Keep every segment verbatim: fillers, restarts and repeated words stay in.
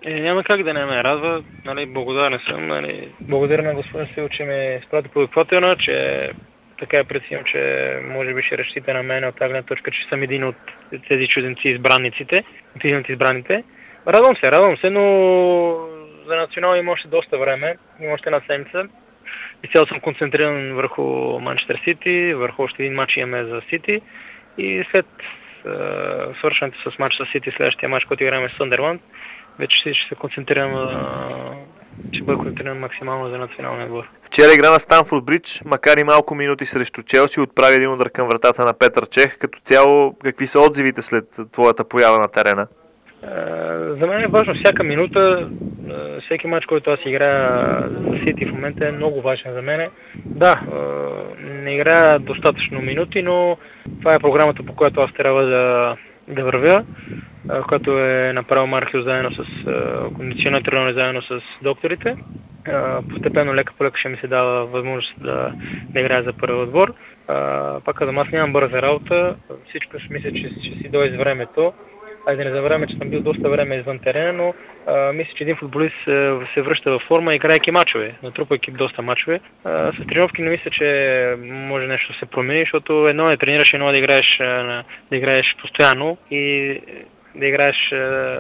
Е, няма как да не ме радва. Нали, благодарен съм. Нали, благодаря на господин Сил, че ме изпрати по екватора, че така е преценил, че може би ще разчита на мен от тази гледна точка, че съм един от тези чужденци избранниците, от един от избраните. Радвам се, радвам се, но за национал има още доста време, има още една седмица. Изцяло съм концентриран върху Манчестър Сити, върху още един матч имаме за Сити и след е, свършването с матча с Сити, следващия матч, който играем с Съндърланд, вече ще се концентрирам, е, ще бъда концентриран максимално за националния отбор. Вчера игра на Станфорд Бридж, макар и малко минути срещу Челси, отправи един удар към вратата на Петър Чех. Като цяло, какви са отзивите след твоята поява на терена? За мен е важно всяка минута, всеки матч, който аз играя за Сити в момента е много важен за мен. Да, не играя достатъчно минути, но това е програмата, по която аз трябва да, да вървя, която е направил Маркиус заедно с кондиционен тренер, заедно с докторите. Постепенно, лека по лека ще ми се дава възможност да, да играя за първи отбор. Пак казвам, аз нямам бърза работа, всичко ще мисля, че, че си дойде с времето. Айде не забравяме, че съм бил доста време извън терена, но а, мисля, че един футболист се, се връща във форма, играйки мачове, натрупайки доста мачове. А, с тренировки не мисля, че може нещо да се промени, защото едно е да тренираш, едно е да играеш, да играеш постоянно и да играеш,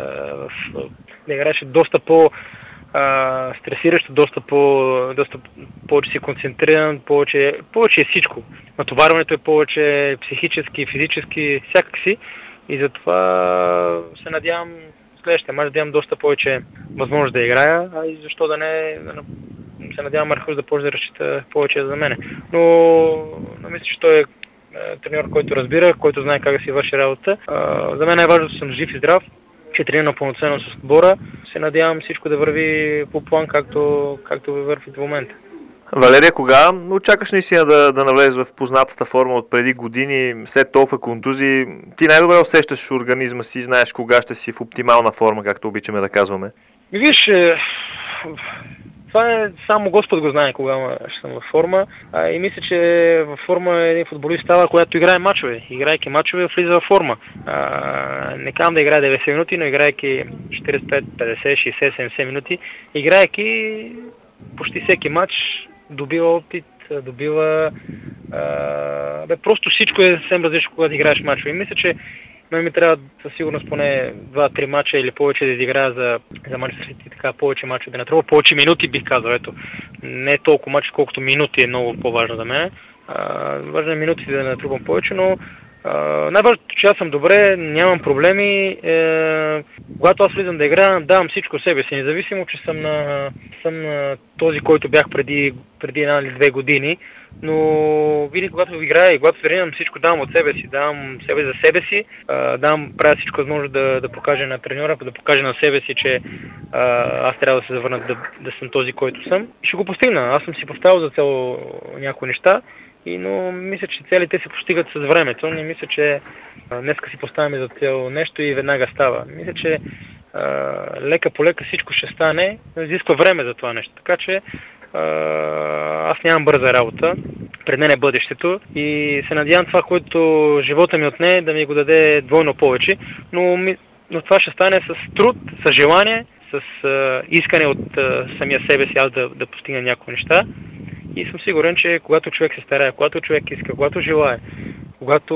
да играеш доста по а, стресиращо, доста, по, доста повече си концентриран, повече, повече е всичко. Натоварването е повече психически, физически, всякак си. И затова се надявам следващия мач да имам доста повече възможност да играя, а и защо да не се надявам Маркиус да може да разчита повече за мене. Но, но мисля, че той е треньор, който разбира, който знае как да си върши работа. За мен е важно да съм жив и здрав, че тренирам пълноценно с отбора. Се надявам всичко да върви по план, както, както върви до момента. Валерия, кога очакваш наистина да, да навлезеш в познатата форма от преди години, след толкова контузии? Ти най-добре усещаш организма си, знаеш кога ще си в оптимална форма, както обичаме да казваме. Виж, това е само Господ го знае кога ще съм във форма. А, и мисля, че във форма един футболист става, когато играе мачове. Играйки мачове, влиза във форма. А, не казвам да играе деветдесет минути, но играйки четиридесет и пет, петдесет, шейсет, седемдесет минути, играйки почти всеки матч, добива опит, добива... А, бе, просто всичко е съвсем различно, когато играеш мачове. И мисля, че мен ми трябва със сигурност поне два-три мача или повече да изиграя за, за Манчестър Сити, така повече мачове да натрупа, повече минути бих казал. Ето, не е толкова мачи, колкото минути е много по-важно за мен. Важно е минути да натрупам повече, но Uh, най-важното, че аз съм добре, нямам проблеми. Uh, когато аз влизам да играя, давам всичко себе си, независимо, че съм на, съм на този, който бях преди, преди една или две години. Но винаги, когато играя и когато тренирам, всичко давам от себе си, давам себе за себе си, uh, давам, правя всичко възможно да, да покажа на треньора, да покажа на себе си, че uh, аз трябва да се завърна да, да съм този, който съм. Ще го постигна. Аз съм си поставил за цел някои неща. И, но мисля, че целите се постигат с времето. Не мисля, че а, днеска си поставяме за цел нещо и веднага става. Мисля, че а, лека по лека всичко ще стане, но изисква време за това нещо. Така че а, аз нямам бърза работа. Пред мен е бъдещето и се надявам това, което живота ми отне, да ми го даде двойно повече. Но, но това ще стане с труд, с желание, с а, искане от а, самия себе си аз да, да постигна някои неща. И съм сигурен, че когато човек се старае, когато човек иска, когато желае, когато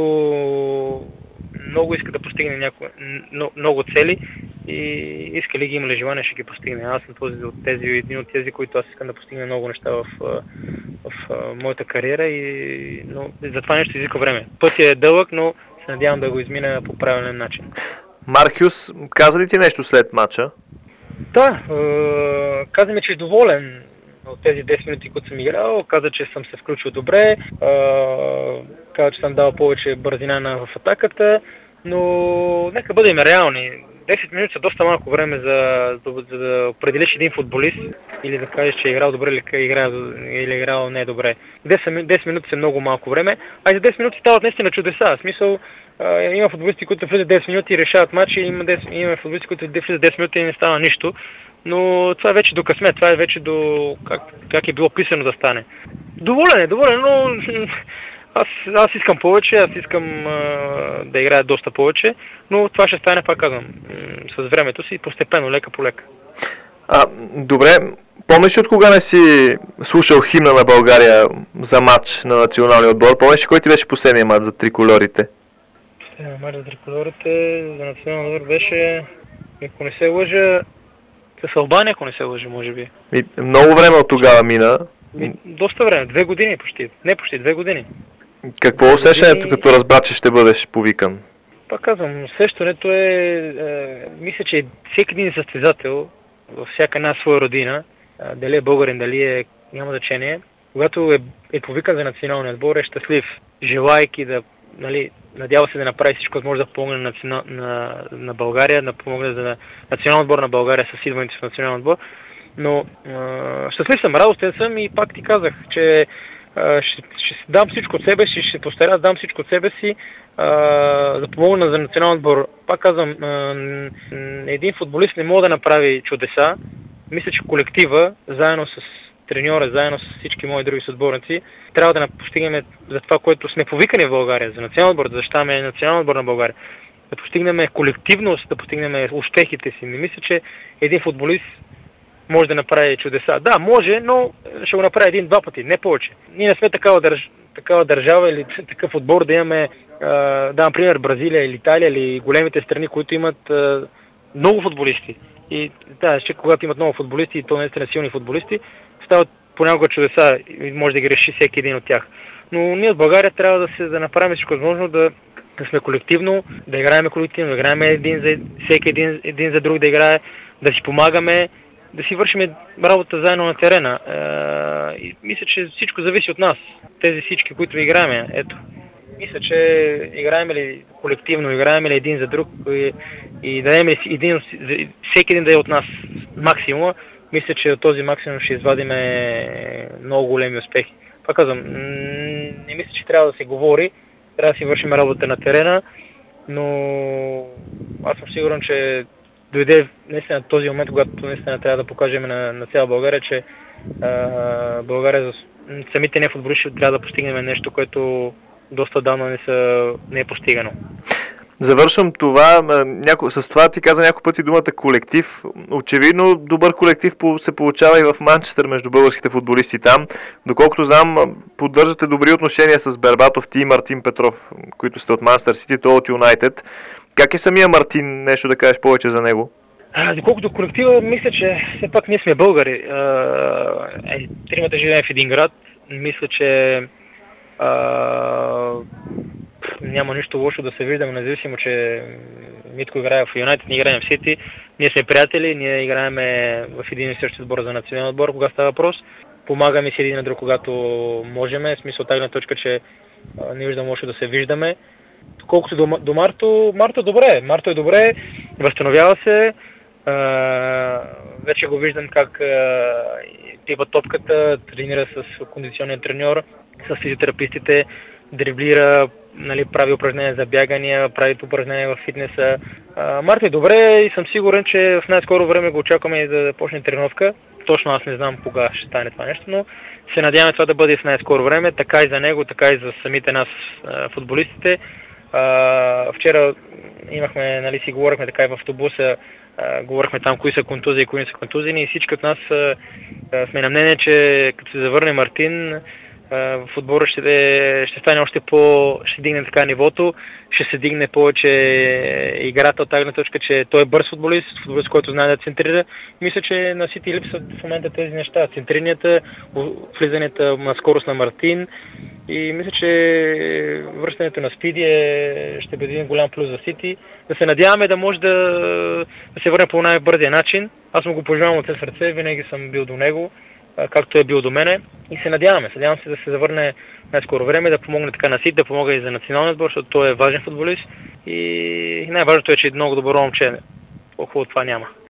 много иска да постигне някои, много цели и иска ли ги, има ли желание, ще ги постигне. Аз съм този, от тези, един от тези, които аз искам да постигна много неща в, в, в моята кариера и но, за това нещо изисква време. Пътят е дълъг, но се надявам да го измина по правилен начин. Маркиус, каза ли ти нещо след матча? Да, е, каза ми, че е доволен от тези десет минути, които съм играл. Каза, че съм се включил добре, каза, че съм дал повече бързина в атаката, но нека бъдем реални. десет минути са доста малко време за, за, за да определиш един футболист или да кажеш, че е играл добре или, играл, или е играл не добре. десет минути са много малко време, а и за десет минути стават наистина чудеса. В смисъл, а, има футболисти, които влизат десет минути и решават матчи, има, десет, има футболисти, които влизат десет минути и не става нищо. Но това е вече до късмет, това е вече до как, как е било писано да стане. Доволен е, доволен, но аз, аз искам повече, аз искам а, да играя доста повече, но това ще стане, пак казвам, с времето си, постепенно, лека по лека. А, добре, помниш от кога не си слушал химна на България за матч на националния отбор? Помниш кой ти беше последния матч за триколорите? Последния матч за триколорите за националния отбор беше, ако не се лъжа, с Албания, ако не се лъжа, може би. И много време от тогава мина. И, доста време, две години почти. Не почти, две години. Какво усещането, като разбра, че ще бъдеш повикан? Пак казвам, усещането е, е, мисля, че всеки един състезател във всяка една своя родина, е, дали е българин, дали е, няма значение, когато е, е повикан за националния отбор, е щастлив, желайки да, нали, надява се да направи всичко, което може да помогне на, на, на, на България, да помогне за националния отбор на България с идването в националния отбор. Но е, щастлив съм, радостен съм и пак ти казах, че Ще, ще дам всичко от себе си, ще постаря да дам всичко от себе си, а, да помогна за национален отбор. Пак казвам, а, един футболист не може да направи чудеса. Мисля, че колектива, заедно с треньора, заедно с всички мои други съотборници, трябва да постигнем за това, което сме повикани в България, за национален отбор, да защитаваме национален отбор на България. Да постигнем колективност, да постигнем успехите си. Не мисля, че един футболист може да направи чудеса. Да, може, но ще го направи един-два пъти, не повече. Ние не сме такава, държ... такава държава или такъв отбор да имаме, да, например, Бразилия или Италия или големите страни, които имат а, много футболисти. И да, че когато имат много футболисти и то наистина силни футболисти, стават понякога чудеса и може да ги реши всеки един от тях. Но ние в България трябва да, се, да направим всичко възможно да, да сме колективно, да играем колективно, да играем един за, всеки един, един за друг да играе, да си помагаме, да си вършим работа заедно на терена. Е, и мисля, че всичко зависи от нас. Тези всички, които играем, ето. Мисля, че играем ли колективно, играем ли един за друг и, и дадем ли един, всеки един да е от нас максимума, мисля, че от този максимум ще извадим много големи успехи. Пак казвам, не мисля, че трябва да се говори, трябва да си вършим работа на терена, но аз съм сигурен, че дойде наистина този момент, когато наистина трябва да покажем на, на цяла България, че а, България, самите не футболисти, трябва да постигнем нещо, което доста давно не, са, не е постигано. Завършвам това. Няко... С това ти каза няколко пъти думата колектив. Очевидно добър колектив се получава и в Манчестър между българските футболисти там. Доколкото знам, поддържате добри отношения с Бербатов, ти и Мартин Петров, които сте от Манчестър Сити, той от Юнайтед. Как е самия Мартин? Нещо да кажеш повече за него? А, доколкото колектива, мисля, че все пак ние сме българи. Е, тримата живеем в един град. Мисля, че а, няма нищо лошо да се виждаме, независимо, че Митко играе в Юнайтед, ние играем в Сити. Ние сме приятели, ние играем в един и същи отбор за национален отбор, кога става въпрос. Помагаме си един на друг, когато можем. В смисъл тагна точка, че а, не виждам лошо да се виждаме. Колкото до, до Марто, Марто е добре. Марто е добре, възстановява се. А, вече го виждам как а, типа топката, тренира с кондиционния треньор, с физиотерапистите, дриблира, нали, прави упражнения за бягания, прави упражнения в фитнеса. А, Марто е добре и съм сигурен, че в най-скоро време го очакваме и да почне тренировка. Точно аз не знам кога ще стане това нещо, но се надяваме това да бъде в най-скоро време, така и за него, така и за самите нас футболистите. Uh, вчера имахме, нали, си говорихме така и в автобуса, uh, говорихме там кои са контузии и кои не са контузини и всички от нас uh, uh, сме на мнение, че като се завърне Мартин, uh, в отбора ще, ще стане още по... ще дигне така нивото, ще се дигне повече играта от тази точка, че той е бърз футболист, футболист, който знае да центрира. Мисля, че на Сити липсват в момента тези неща. Центрирането, влизането на скорост на Мартин. И мисля, че връщането на Спиди е, ще бъде един голям плюс за Сити. Да се надяваме да може да, да се върне по най-бързия начин. Аз му го пожелавам от сърце, винаги съм бил до него, както е бил до мене. И се надяваме. Надявам се да се завърне най-скоро време, да помогне така на Сити, да помога и за националния отбор, защото той е важен футболист. И най-важното е, че е много добро момче. По-хубаво това няма.